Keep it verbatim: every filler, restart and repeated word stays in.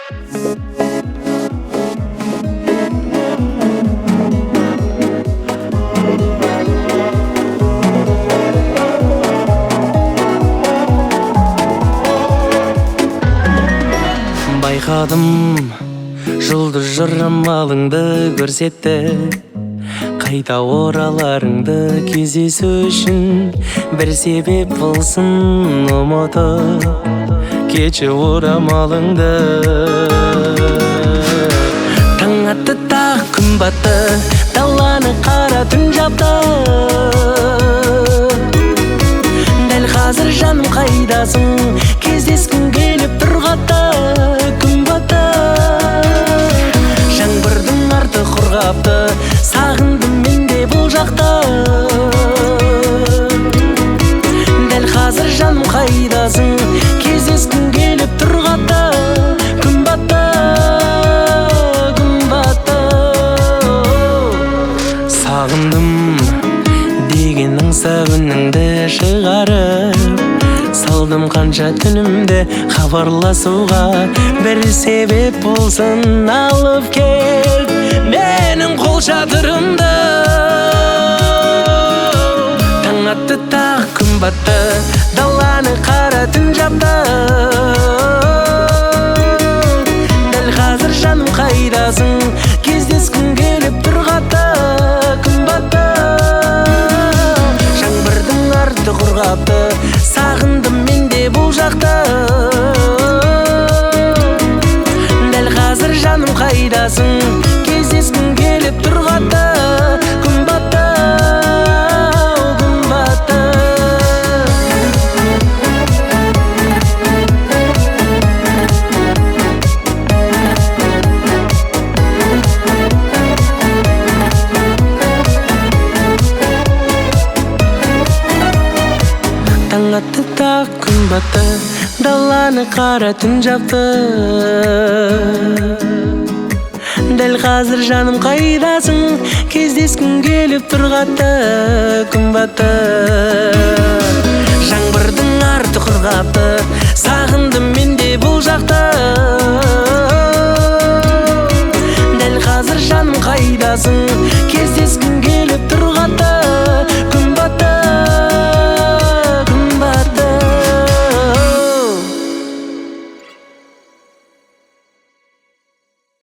Байқадым, жұлдыз жорамалыңды көрсетті, қайта ораларыңды кездесу үшін бір себеп болсын ұмытып кетші орамалыңды. Таң атты, тағы күн батты, даланы қара түн жапты. Дәл қазір жаным қайдасың, кездескім келіп тұрғатты. Жаңбырдың арты құрғапты, сағындым менде бұл жақта. Дәл қазір жаным қайдасың, кездескім келіп тұрғатты. Күн батты, күн батты. Сағындым деген аңса үніңді шығарып, салдым қанша түнімді хабарласуға. Бір себеп болсын алып кел менің қол шатырымды. Таң атты, тағы күн батты, даланы қара түн жапты. Дәл қазір жаным қайдасың, кездескім келіп тұрғатты. Күн батты, жаңбырдың арты құрғапты, сағындым менде бұл жақта. Дәл қазір жаным қайдасың, кездескім келіп тұрғатты. Күн батты, күн батты. Таң атты, тағы күн батты, даланы қара түн жапты. Дәл қазір жаным қайдасың, кездескім келіп тұрғатты. Күн батты, жаңбырдың арты құрғапты, сағындым менде бұл жақта. Дәл қазір жаным қайдасың,